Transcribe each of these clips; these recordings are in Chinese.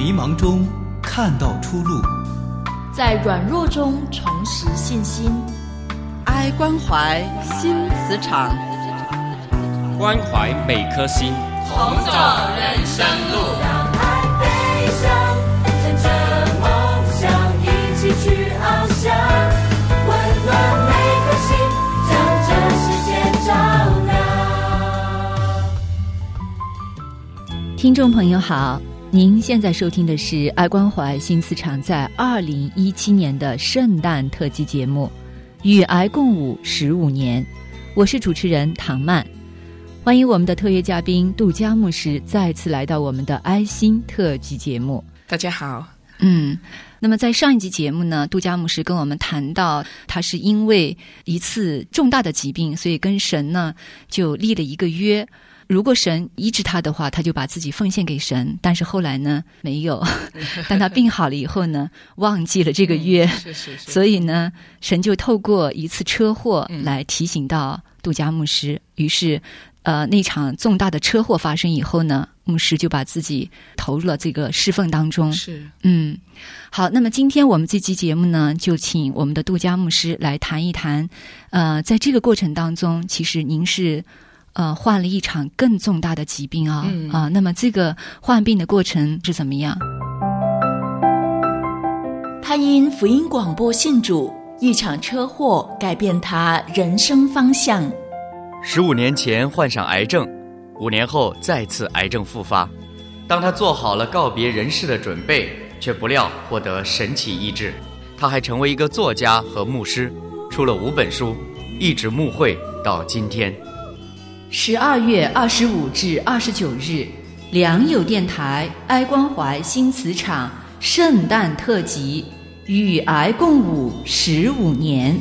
迷茫中看到出路， 在软弱中重拾信心。 爱关怀新磁场， 关怀每颗心， 同走人生路。 让爱飞翔，乘着梦想一起去翱翔，温暖每颗心，将这世界照亮。 听众朋友好，您现在收听的是爱关怀新磁场在2017年的圣诞特辑节目与癌共舞15年，我是主持人唐曼。欢迎我们的特约嘉宾杜佳牧师再次来到我们的爱心特辑节目。 大家好。 那么在上一集节目呢，杜佳牧师跟我们谈到他是因为一次重大的疾病，所以跟神呢就立了一个约，如果神医治他的话，他就把自己奉献给神，但是后来呢没有但他病好了以后呢忘记了这个约，所以呢神就透过一次车祸来提醒到杜佳牧师，于是那场重大的车祸发生以后呢，牧师就把自己投入了这个侍奉当中。好，那么今天我们这期节目呢，就请我们的杜佳牧师来谈一谈在这个过程当中，其实您是患了一场更重大的疾病那么这个患病的过程是怎么样？ 他因福音广播信主，一场车祸改变他人生方向。 15年前患上癌症，5年后再次癌症复发。当他做好了告别人世的准备，却不料获得神奇医治。他还成为一个作家和牧师，出了5本书，一直牧会到今天。 12月25至29日，良友电台爱关怀新磁场圣诞特辑与癌共舞15年。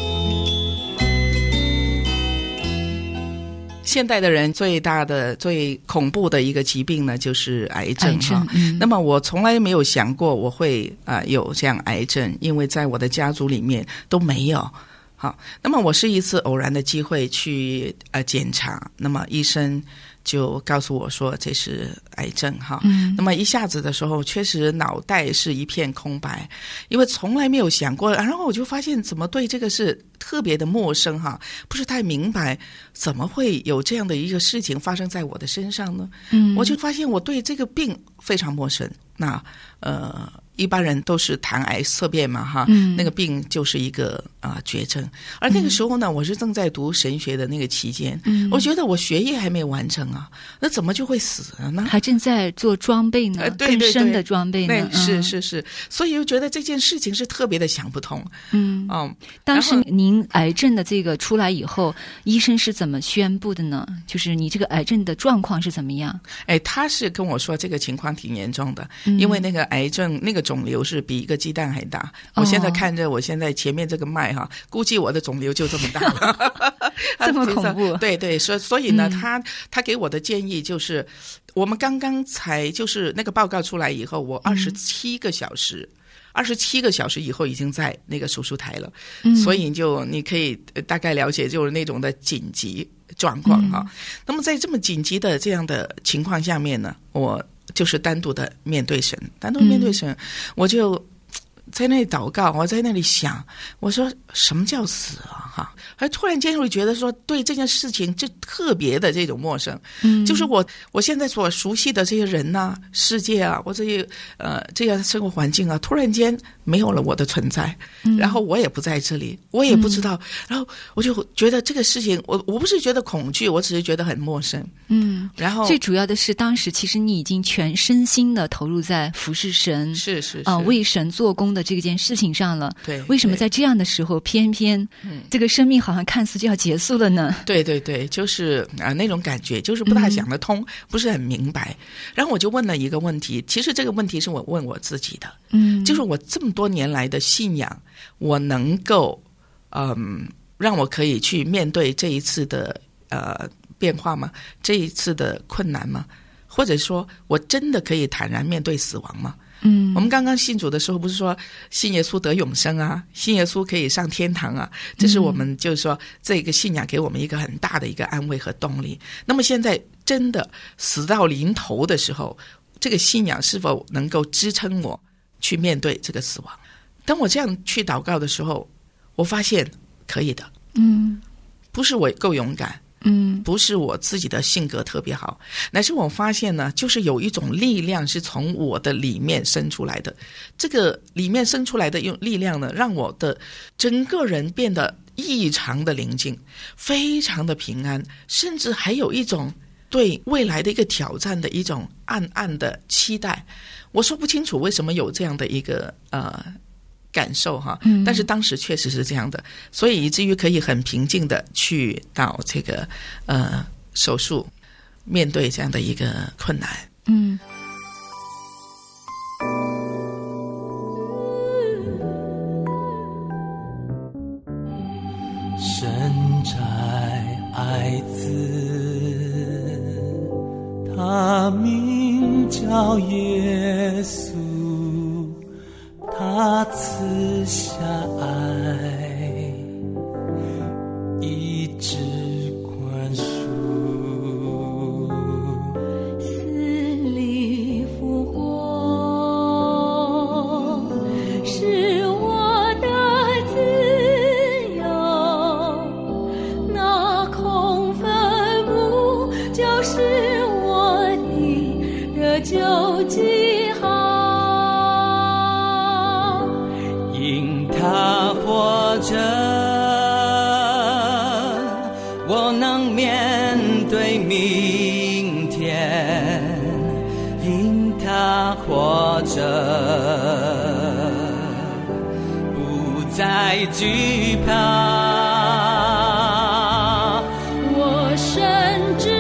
现代的人最大的最恐怖的一个疾病呢，就是癌症那么我从来没有想过我会有这样癌症，因为在我的家族里面都没有。好，那么我是一次偶然的机会去检查，那么医生就告诉我说这是癌症那么一下子的时候确实脑袋是一片空白，因为从来没有想过，然后我就发现怎么对这个是特别的陌生不是太明白怎么会有这样的一个事情发生在我的身上呢？我就发现我对这个病非常陌生。那一般人都是谈癌色变嘛那个病就是一个绝症。而那个时候呢，我是正在读神学的那个期间，我觉得我学业还没有完成那怎么就会死了呢？ 还正在做装备呢，更深的装备呢。 是，所以就觉得这件事情是特别的想不通。 当时您癌症的这个出来以后，医生是怎么宣布的呢？就是你这个癌症的状况是怎么样？ 他是跟我说这个情况挺严重的，因为那个癌症那个肿瘤是比一个鸡蛋还大。我现在看着我现在前面这个脉估计我的肿瘤就这么大了这么恐怖。 对，所以呢他给我的建议就是，我们刚刚才就是那个报告出来以后，我27个小时以后已经在那个手术台了，所以你可以大概了解就是那种的紧急状况那么在这么紧急的这样的情况下面呢，我就是单独面对神，我就在那里祷告，我在那里想，我说什么叫死而突然间会觉得说对这件事情就特别的这种陌生。就是我现在所熟悉的这些人世界我这些这样生活环境突然间没有了我的存在，然后我也不在这里，我也不知道，然后我就觉得这个事情我不是觉得恐惧，我只是觉得很陌生。然后最主要的是当时其实你已经全身心的投入在服侍神， 是为神做工的这件事情上了。 对， 为什么在这样的时候偏偏这个生命好像看似就要结束了呢？ 对，就是那种感觉就是不大想得通，不是很明白。然后我就问了一个问题，其实这个问题是我问我自己的，就是我这么多年来的信仰，我能够让我可以去面对这一次的变化吗？这一次的困难吗？或者说我真的可以坦然面对死亡吗？我们刚刚信主的时候不是说信耶稣得永生信耶稣可以上天堂这是我们就是说这个信仰给我们一个很大的一个安慰和动力。那么现在真的死到临头的时候， 这个信仰是否能够支撑我去面对这个死亡。当我这样去祷告的时候，我发现可以的。不是我够勇敢，不是我自己的性格特别好，乃是我发现呢，就是有一种力量是从我的里面生出来的。这个里面生出来的力量呢，让我的整个人变得异常的宁静，非常的平安，甚至还有一种对未来的一个挑战的一种暗暗的期待。我说不清楚为什么有这样的一个感受哈，但是当时确实是这样的，所以以至于可以很平静的去到这个手术，面对这样的一个困难。 深摘爱子，他名叫耶稣，他赐下爱，一直宽恕。 死里复活，是我的自由。那空坟墓就是我的救济号。 他活着，我能面对明天，因他活着，不再惧怕。 我深知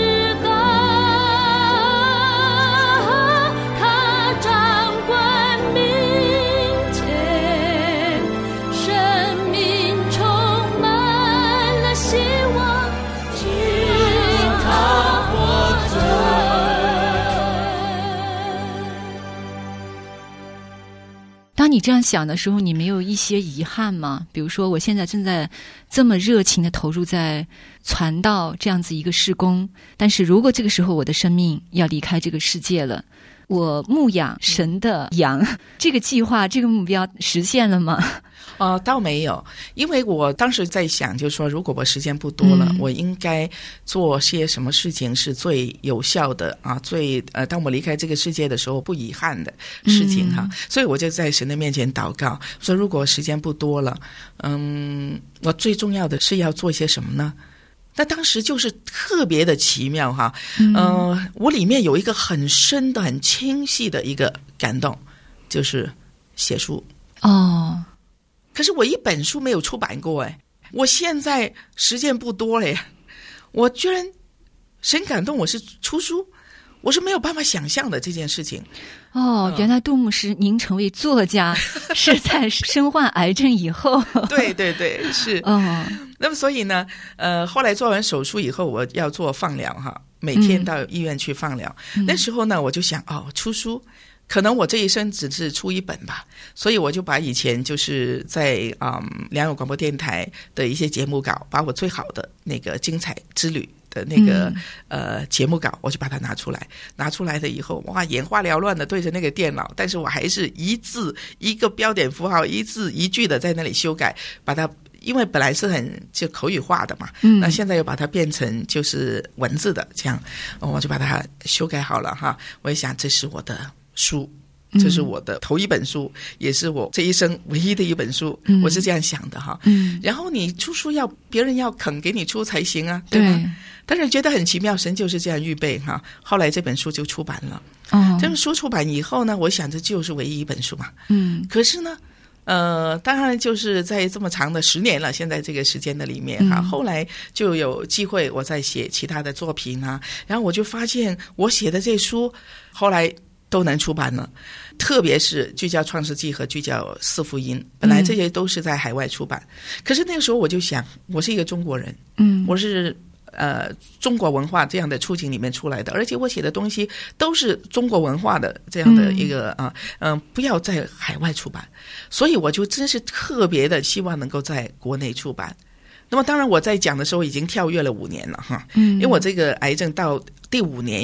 当你这样想的时候，你没有一些遗憾吗？比如说我现在正在这么热情的投入在传道这样子一个事工，但是如果这个时候我的生命要离开这个世界了，我牧养神的羊，这个计划这个目标实现了吗？ 倒没有，因为我当时在想，就是说如果我时间不多了，我应该做些什么事情是最有效的啊，最当我离开这个世界的时候不遗憾的事情哈。所以我就在神的面前祷告，说如果时间不多了，我最重要的是要做些什么呢？那当时就是特别的奇妙哈，我里面有一个很深的、很清晰的一个感动，就是写书。可是我一本书没有出版过哎，我现在时间不多了，我居然神感动我是出书，我是没有办法想象的这件事情。 原来杜牧师您成为作家是在身患癌症以后。 对对对，是。那么所以呢，后来做完手术以后，我要做放疗哈，每天到医院去放疗。那时候呢，我就想出书。可能我这一生只是出一本吧，所以我就把以前就是在良友广播电台的一些节目稿，把我最好的那个精彩之旅的那个节目稿，我就把它拿出来的以后，哇，眼花缭乱的对着那个电脑，但是我还是一字一个标点符号，一字一句的在那里修改，把它。因为本来是就口语化的嘛，那现在又把它变成就是文字的，这样我就把它修改好了哈。我也想这是我的书，这是我的头一本书，也是我这一生唯一的一本书，我是这样想的哈。然后你出书要别人要肯给你出才行啊，对吧？但是觉得很奇妙，神就是这样预备哈。后来这本书就出版了，这本书出版以后呢，我想这就是唯一一本书嘛。可是呢。当然就是在这么长的10年了，现在这个时间的里面哈，后来就有机会我在写其他的作品啊，然后我就发现我写的这书后来都能出版了，特别是聚焦创世纪和聚焦四福音，本来这些都是在海外出版，可是那个时候我就想，我是一个中国人，我是中国文化这样的处境里面出来的，而且我写的东西都是中国文化的这样的一个不要在海外出版，所以我就真是特别的希望能够在国内出版。那么当然我在讲的时候已经跳跃了5年了哈，因为我这个癌症到第5年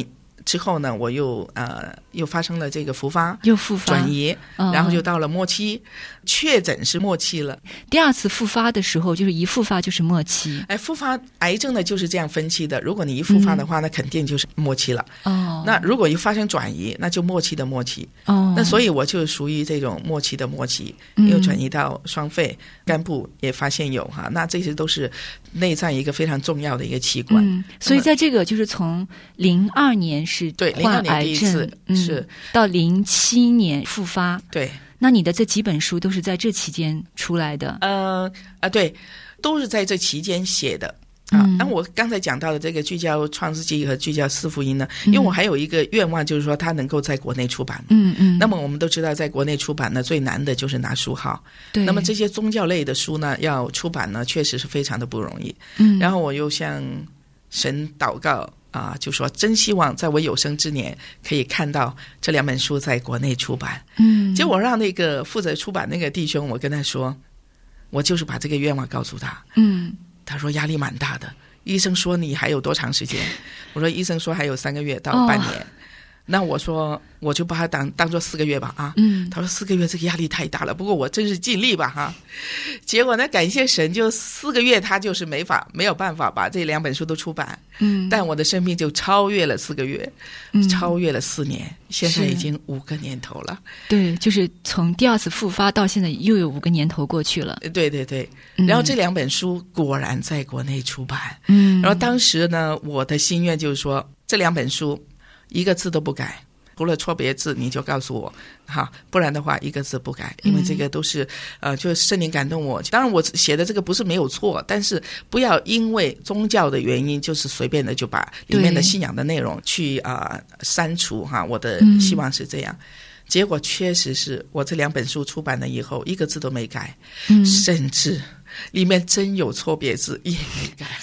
之后呢，我又发生了这个复发， 又复发转移，然后就到了末期，确诊是末期了。 第二次复发的时候，就是一复发就是末期。 复发癌症呢就是这样分期的，如果你一复发的话，那肯定就是末期了。那如果一发生转移，那就末期的末期。那所以我就属于这种末期的末期，又转移到双肺、肝部也发现有哈，那这些都是内脏一个非常重要的一个器官。 所以在这个就是从02年是患癌症， 是到07年复发。 对， 那你的这几本书都是在这期间出来的？ 对，都是在这期间写的。那我刚才讲到的这个聚焦创世纪和聚焦四福音呢，因为我还有一个愿望，就是说它能够在国内出版。那么我们都知道，在国内出版呢，最难的就是拿书号。对。那么这些宗教类的书呢，要出版呢，确实是非常的不容易。然后我又向神祷告就说真希望在我有生之年可以看到这2本书在国内出版。结果我让那个负责出版那个弟兄，我跟他说，我就是把这个愿望告诉他。他说压力蛮大的，医生说你还有多长时间？我说医生说还有3个月到半年。那我说我就把它当做4个月吧啊。他说4个月这个压力太大了，不过我真是尽力吧哈。结果呢，感谢神，就4个月他就是没有办法把这2本书都出版。但我的生命就超越了4个月，超越了4年，现在已经5个年头了。 对，就是从第二次复发到现在又有5个年头过去了。 对对对。然后这2本书果然在国内出版。然后当时呢，我的心愿就是说，这2本书一个字都不改，除了错别字你就告诉我哈，不然的话一个字不改，因为这个都是就是圣灵感动我。当然我写的这个不是没有错，但是不要因为宗教的原因就是随便的就把里面的信仰的内容去删除哈。我的希望是这样。结果确实是我这2本书出版了以后，一个字都没改，甚至里面真有错别字也没改。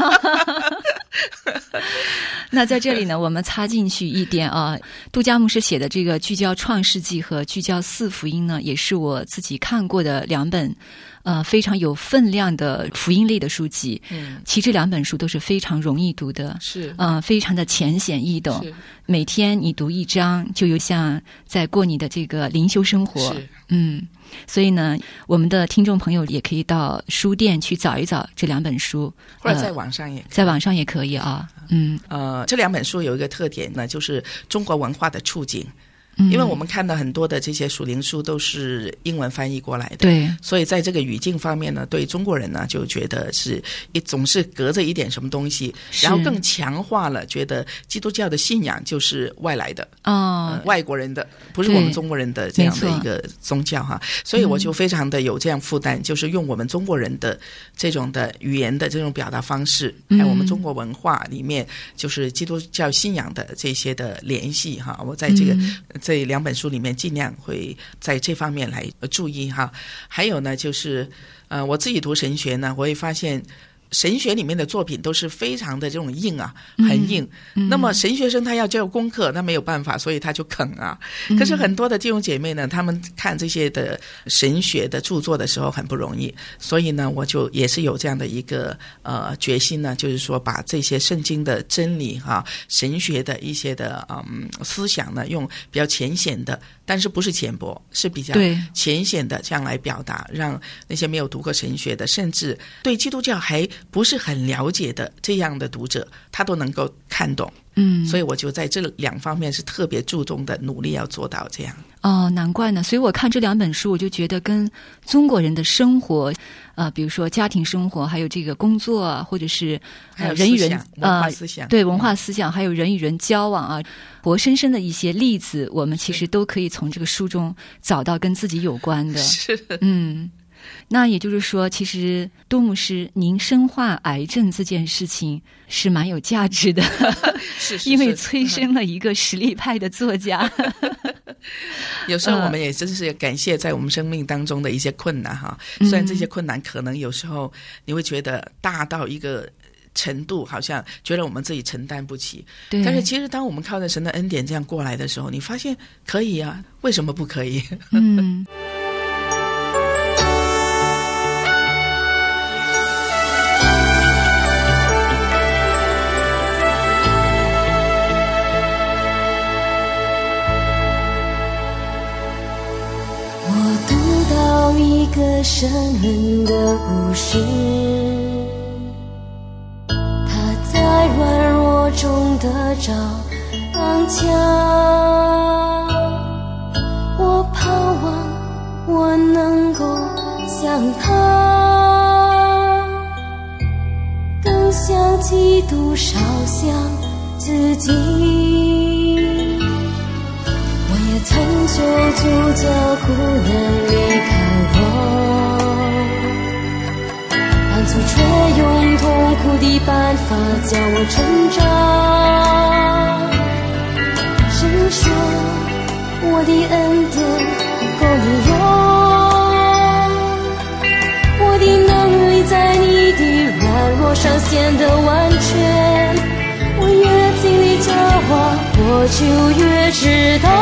那在这里呢，我们插进去一点杜嘉牧师写的这个聚焦创世纪和聚焦四福音呢，也是我自己看过的2本非常有分量的福音类的书籍。其实这2本书都是非常容易读的， 是非常的浅显易懂。每天你读1章，就有像在过你的这个灵修生活。所以呢，我们的听众朋友也可以到书店去找一找这2本书， 或者在网上也可以。 在网上也可以啊。 这2本书有一个特点呢，就是中国文化的触景。因为我们看到很多的这些属灵书都是英文翻译过来的， 对， 所以在这个语境方面呢，对中国人呢就觉得是总是隔着一点什么东西，然后更强化了觉得基督教的信仰就是外来的外国人的，不是我们中国人的这样的一个宗教哈。所以我就非常的有这样负担，就是用我们中国人的这种的语言的这种表达方式，还有我们中国文化里面就是基督教信仰的这些的联系哈。我在这2本书里面尽量会在这方面来注意哈。还有呢，就是我自己读神学呢，我会发现神学里面的作品都是非常的这种硬很硬。那么神学生他要交功课，那没有办法，所以他就啃可是很多的弟兄姐妹呢，他们看这些的神学的著作的时候很不容易，所以呢，我就也是有这样的一个决心呢，就是说把这些圣经的真理神学的一些的思想呢，用比较浅显的，但是不是浅薄，是比较浅显的这样来表达，让那些没有读过神学的，甚至对基督教还不是很了解的这样的读者，他都能够看懂。所以我就在这2方面是特别注重的，努力要做到这样。 难怪呢。所以我看这2本书，我就觉得跟中国人的生活比如说家庭生活，还有这个工作或者是人与人文化思想对文化思想，还有人与人交往活生生的一些例子，我们其实都可以从这个书中找到跟自己有关的。 是那也就是说，其实杜牧师您深化癌症这件事情是蛮有价值的， 是因为催生了一个实力派的作家。 有时候我们也真是感谢在我们生命当中的一些困难虽然这些困难可能有时候你会觉得大到一个程度，好像觉得我们自己承担不起，但是其实当我们靠着神的恩典这样过来的时候，你发现可以为什么不可以？ 个生人的故事，他在软弱中得着刚强。我盼望我能够像他，更像基督，少像自己。我也曾求主叫苦难离开我，满足却用痛苦的办法叫我成长。神说我的恩典够你用，我的能力在你的软弱上显得完全。我越经历这话，我就越知道，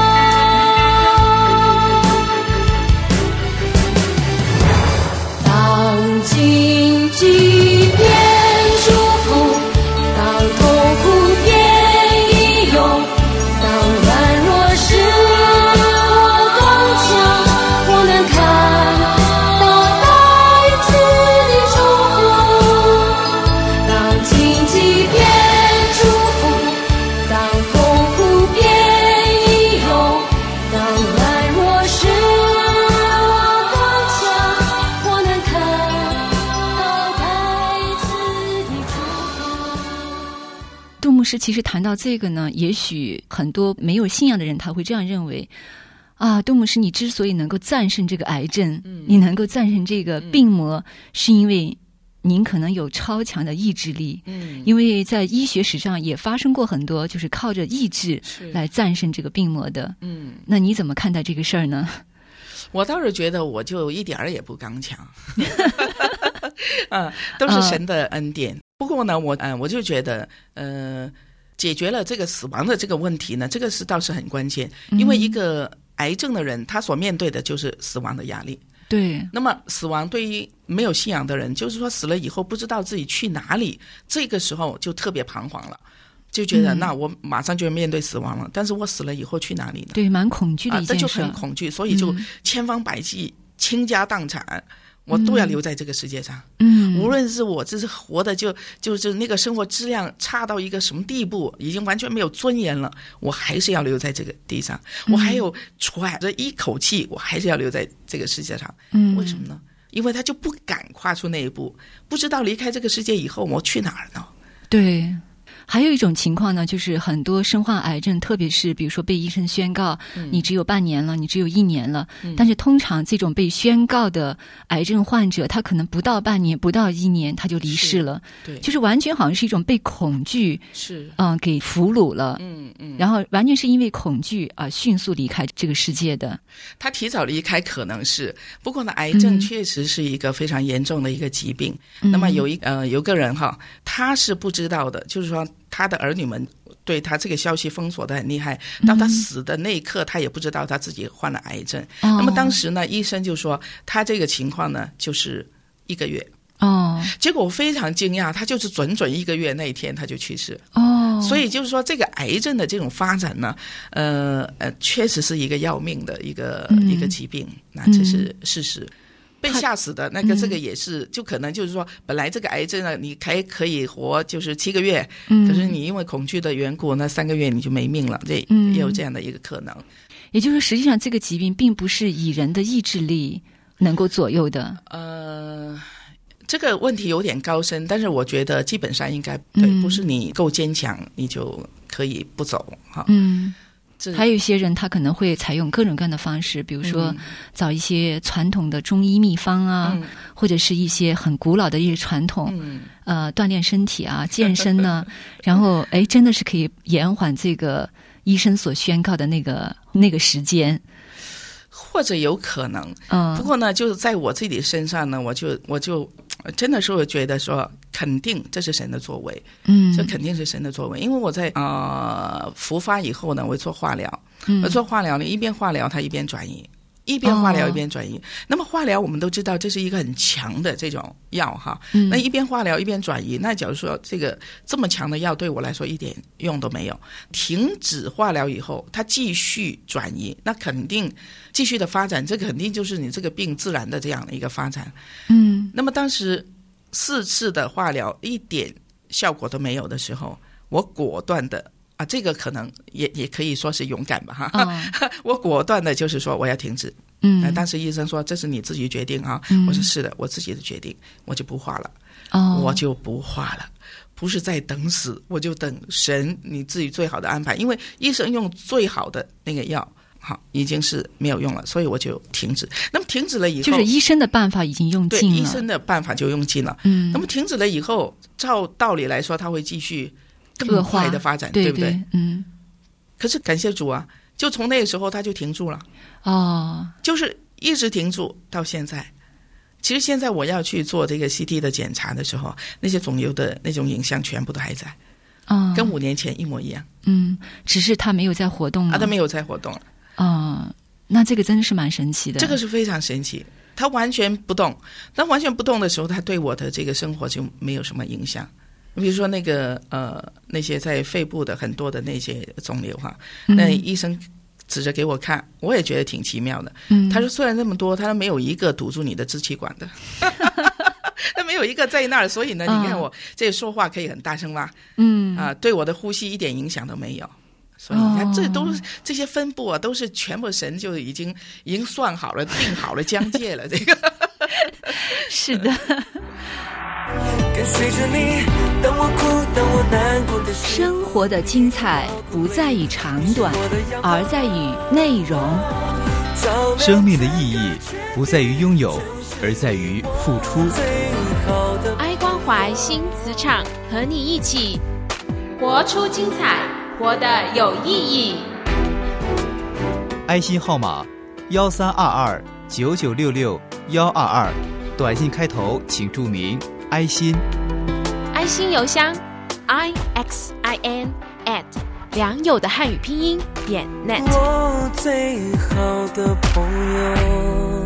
当荆棘变祝福，当痛苦变义勇，当软弱时我刚强，我能看到再次的祝福。当荆棘变祝福，当痛苦变义勇，当软弱时我刚强，我能看到再次的祝福。 杜牧师其实谈到这个呢，也许很多没有信仰的人他会这样认为啊，杜牧师你之所以能够战胜这个癌症，你能够战胜这个病魔，是因为您可能有超强的意志力。因为在医学史上也发生过很多就是靠着意志来战胜这个病魔的。那你怎么看待这个事儿呢？ 我倒是觉得我就一点儿也不刚强，都是神的恩典。不过呢，我就觉得，解决了这个死亡的这个问题呢，这个倒是很关键，因为一个癌症的人，他所面对的就是死亡的压力。 对， 那么死亡对于没有信仰的人，就是说死了以后不知道自己去哪里，这个时候就特别彷徨了，就觉得那我马上就要面对死亡了，但是我死了以后去哪里呢？ 对，蛮恐惧的一件事， 这就很恐惧，所以就千方百计倾家荡产，我都要留在这个世界上。无论是我这是活的就是那个生活质量差到一个什么地步，已经完全没有尊严了，我还是要留在这个地上，我还有喘着一口气，我还是要留在这个世界上。为什么呢？因为他就不敢跨出那一步，不知道离开这个世界以后我去哪儿呢？ 对。还有一种情况呢，就是很多身患癌症，特别是比如说被医生宣告你只有半年了，你只有1年了，但是通常这种被宣告的癌症患者，他可能不到半年不到1年他就离世了。对，就是完全好像是一种被恐惧给俘虏了。然后完全是因为恐惧而迅速离开这个世界的。 他提早离开可能是，不过呢，癌症确实是一个非常严重的一个疾病。那么有个人他是不知道的，就是说他的儿女们对他这个消息封锁的很厉害，到他死的那一刻他也不知道他自己患了癌症。那么当时呢，医生就说他这个情况呢就是1个月。结果我非常惊讶，他就是准1个月那一天他就去世。所以就是说这个癌症的这种发展呢，确实是一个要命的一个疾病，那这是事实。被吓死的这个也是，就可能就是说本来这个癌症呢你还可以活就是7个月，可是你因为恐惧的缘故，那3个月你就没命了，这也有这样的一个可能。 也就是实际上这个疾病并不是以人的意志力能够左右的。 这个问题有点高深，但是我觉得基本上应该对，不是你够坚强你就可以不走哈。 还有一些人他可能会采用各种各样的方式，比如说找一些传统的中医秘方啊，或者是一些很古老的一些传统，锻炼身体啊，健身呢，然后真的是可以延缓这个医生所宣告的那个时间。 或者有可能，不过呢，就是在我自己身上呢，我就真的是会觉得说，肯定这是神的作为，这肯定是神的作为，因为我在复发以后呢，我做化疗，我做化疗呢，一边化疗，它一边转移， 一边化疗一边转移。那么化疗我们都知道这是一个很强的这种药哈，那一边化疗一边转移，那假如说这么强的药对我来说一点用都没有，停止化疗以后它继续转移，那肯定继续的发展，这肯定就是你这个病自然的这样的一个发展。那么当时4次的化疗一点效果都没有的时候，我果断的这个可能也可以说是勇敢吧哈，我果断的就是说我要停止。当时医生说这是你自己决定啊，我说是的，我自己的决定，我就不化了。我就不化了，不是在等死，我就等神你自己最好的安排，因为医生用最好的那个药好已经是没有用了，所以我就停止。那么停止了以后， 就是医生的办法已经用尽了， 对，医生的办法就用尽了。那么停止了以后，照道理来说他会继续更快的发展，对不对？可是感谢主啊，就从那个时候他就停住了。就是一直停住到现在。其实现在我要去做这个 CT 的检查的时候，那些肿瘤的那种影像全部都还在，跟5年前一模一样。 只是它没有在活动了。 它没有在活动了。 那这个真的是蛮神奇的。 这个是非常神奇，它完全不动。但完全不动的时候，它对我的这个生活就没有什么影响。比如说那些在肺部的很多的那些肿瘤哈，那医生指着给我看，我也觉得挺奇妙的。他说虽然这么多，他没有一个堵住你的支气管的，他没有一个在那儿，所以呢，你看我这说话可以很大声吧？对我的呼吸一点影响都没有。所以你看，这些分布都是全部神就已经算好了、定好了疆界了。这个是的。 跟随着你，当我哭，当我难过的时候， 生活的精彩不在于长短，而在于内容。 生命的意义不在于拥有，而在于付出。 爱关怀新磁场，和你一起活出精彩，活得有意义。 爱心号码132299661122，短信开头请注明爱心。 爱心邮箱 IXIN@ 良友的汉语拼音.net。 我最好的朋友。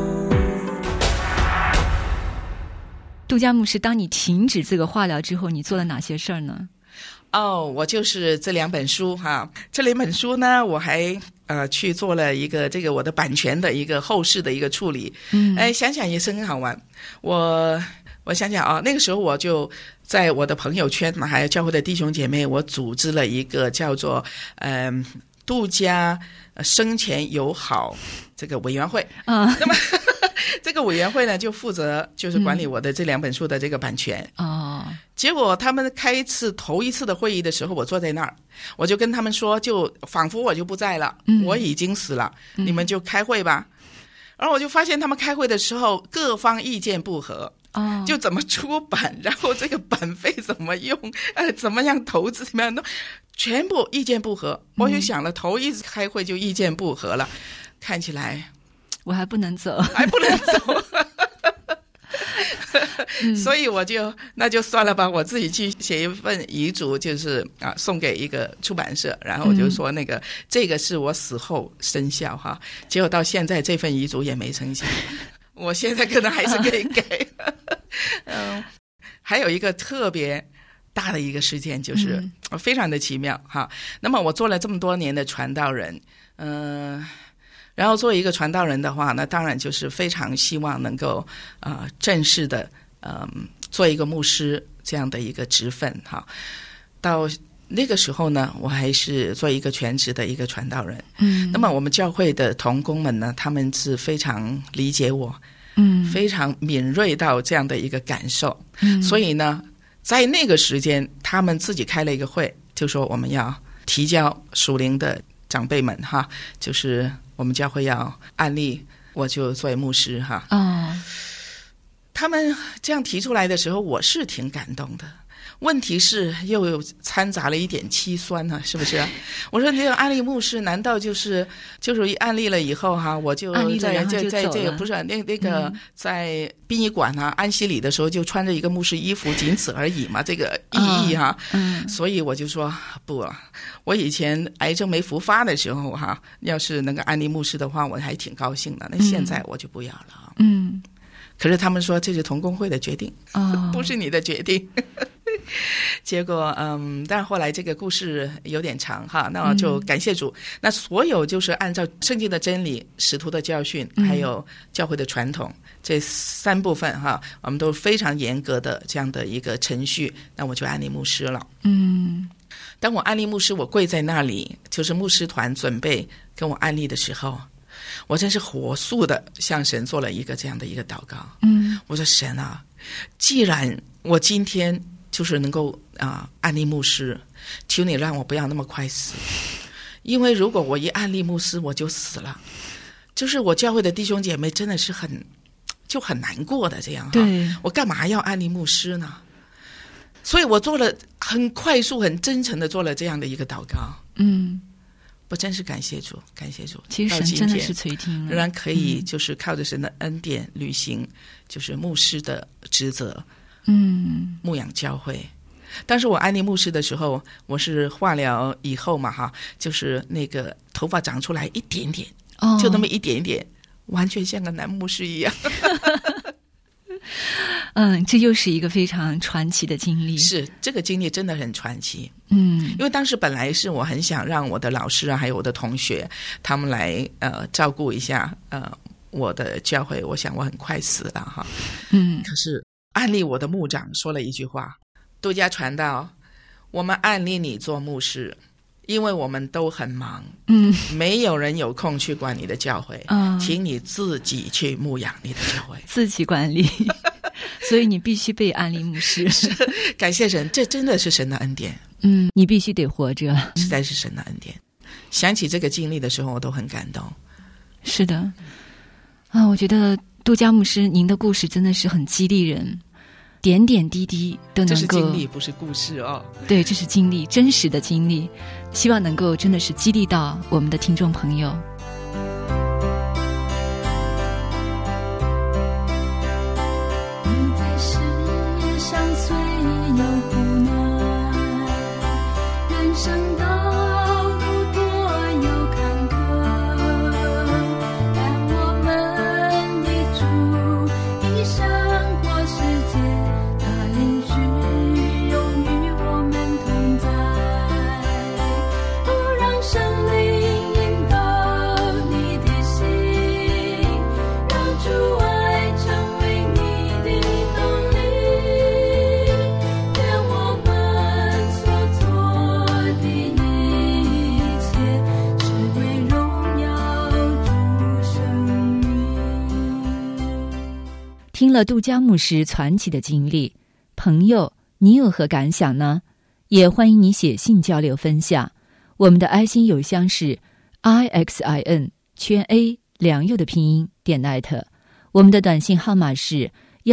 杜嘉牧师，当你停止这个化疗之后，你做了哪些事儿呢？ 我就是这2本书哈。这2本书呢，我还去做了一个我的版权的一个后事的一个处理。想想也是很好玩。我想想那个时候我就在我的朋友圈嘛，还有教会的弟兄姐妹，我组织了一个叫做杜家生前友好这个委员会。那么这个委员会呢，就负责就是管理我的这2本书的这个版权。结果他们头一次的会议的时候，我坐在那儿，我就跟他们说，就仿佛我就不在了，我已经死了，你们就开会吧。然后我就发现他们开会的时候，各方意见不合。就怎么出版，然后这个版费怎么用，怎么样投资，怎么样弄，全部意见不合。我就想了，头一次开会就意见不合了，看起来我还不能走， 所以那就算了吧，我自己去写一份遗嘱，就是送给一个出版社，然后我就说这个是我死后生效哈。结果到现在这份遗嘱也没生效。我现在可能还是可以改。还有一个特别大的一个事件，就是非常的奇妙哈。那么我做了这么多年的传道人，然后作为一个传道人的话，那当然就是非常希望能够正式的做一个牧师这样的一个职分哈。到那个时候呢，我还是做一个全职的一个传道人。那么我们教会的同工们呢，他们是非常理解我，非常敏锐到这样的一个感受。所以呢，在那个时间，他们自己开了一个会，就说我们要提交属灵的长辈们哈，就是我们教会要按立我就作为牧师哈。他们这样提出来的时候，我是挺感动的。 问题是又有掺杂了一点凄酸呢，是不是？我说这个安利牧师难道就是安利了以后哈，我就在这个不是那个在殡仪馆啊安息礼的时候就穿着一个牧师衣服，仅此而已嘛？这个意义哈。所以我就说不，我以前癌症没复发的时候哈，要是能够安利牧师的话，我还挺高兴的。那现在我就不要了。可是他们说这是同工会的决定，不是你的决定。结果但是后来这个故事有点长哈，那我就感谢主。那所有就是按照圣经的真理、使徒的教训，还有教会的传统，这3部分哈，我们都非常严格的这样的一个程序，那我就安利牧师了。当我安利牧师，我跪在那里，就是牧师团准备跟我安利的时候，我真是火速的向神做了一个这样的一个祷告。我说神啊，既然我今天就是能够安利牧师，求你让我不要那么快死，因为如果我一安利牧师我就死了，就是我教会的弟兄姐妹真的是很难过的这样。对，我干嘛要安利牧师呢？所以我做了很快速很真诚的做了这样的一个祷告。我真是感谢主，感谢主。 其实神真的是垂听了， 仍然可以就是靠着神的恩典履行就是牧师的职责，牧养教会。当时我安利牧师的时候，我是化疗以后嘛哈，就是那个头发长出来一点点，就那么一点点，完全像个男牧师一样。 这又是一个非常传奇的经历。 是，这个经历真的很传奇。因为当时本来是我很想让我的老师啊，还有我的同学，他们来照顾一下我的教会，我想我很快死了哈。可是安利我的牧长说了一句话：杜家传道，我们安利你做牧师，因为我们都很忙，没有人有空去管你的教会，请你自己去牧养你的教会， 自己管理。所以你必须被安利牧师。 感谢神，这真的是神的恩典。 你必须得活着， 实在是神的恩典。想起这个经历的时候，我都很感动。 是的，我觉得杜家牧师您的故事真的是很激励人，点点滴滴都能够。这是经历，不是故事哦。 对，这是经历，真实的经历，希望能够真的是激励到我们的听众朋友。听了杜家牧师传奇的经历，朋友，你有何感想呢？也欢迎你写信交流分享。我们的爱心邮箱是 IXIN_A 良友的拼音.net， 我们的短信号码是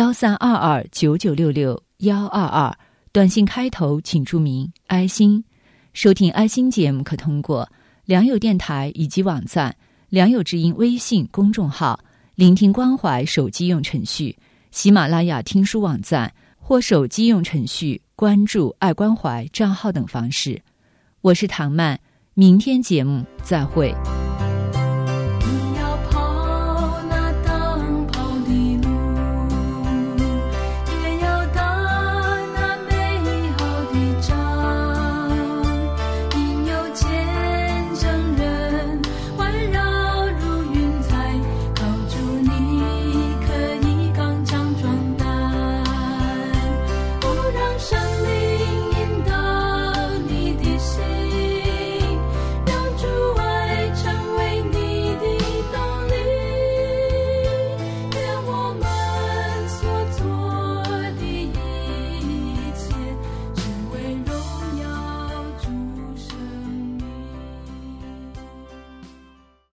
132299662122，短信开头请注明爱心。收听爱心节目可通过良友电台以及网站良友之音微信公众号、聆听关怀手机用程序、喜马拉雅听书网站或手机用程序关注爱关怀账号等方式。我是唐曼，明天节目再会。